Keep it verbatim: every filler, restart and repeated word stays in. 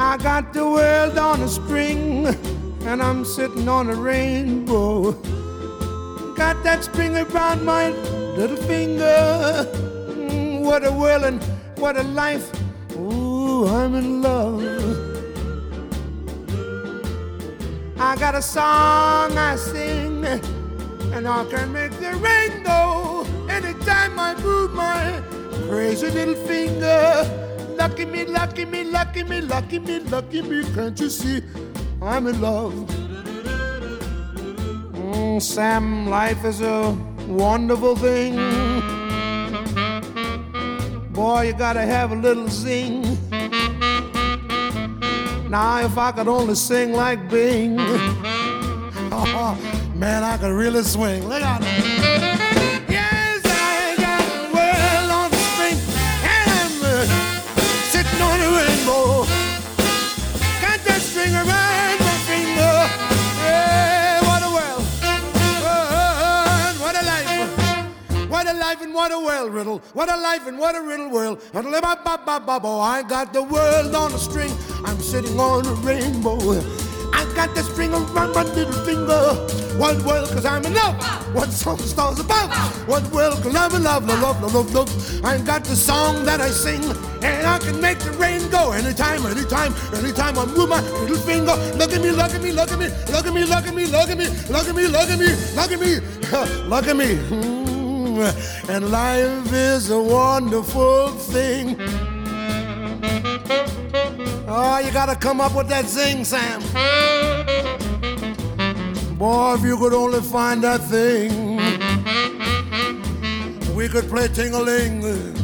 I got the world on a string, and I'm sitting on a rainbow. Got that string around my little finger. Mm, what a world and what a life. Ooh, I'm in love. I got a song I sing, and I can make the rain go anytime I move my crazy little finger. Lucky me, lucky me, lucky me, lucky me, lucky me, can't you see I'm in love? Mm, Sam, life is a wonderful thing. Boy, you gotta have a little zing. Now, if I could only sing like Bing, oh, man, I could really swing. Look out. Yes, I got a world on the string, and I'm uh, sitting on a rainbow. Got that string around my finger. Yeah, what a world. Oh, what a life. What a life and what a world riddle. What a life and what a riddle world. I got the world on a string. I'm sitting on a rainbow. I got the string around my little finger. What world, cause I'm in love. What song stars about? What world, cause I'm in love, love, love, love, love. I got the song that I sing, and I can make the rain go anytime, anytime, anytime I move my little finger. Look at me, look at me, look at me, look at me, look at me, look at me, look at me, look at me, look at me, look at me. And life is a wonderful thing. Oh, you gotta come up with that zing, Sam. Boy, if you could only find that thing, we could play ting-a-ling.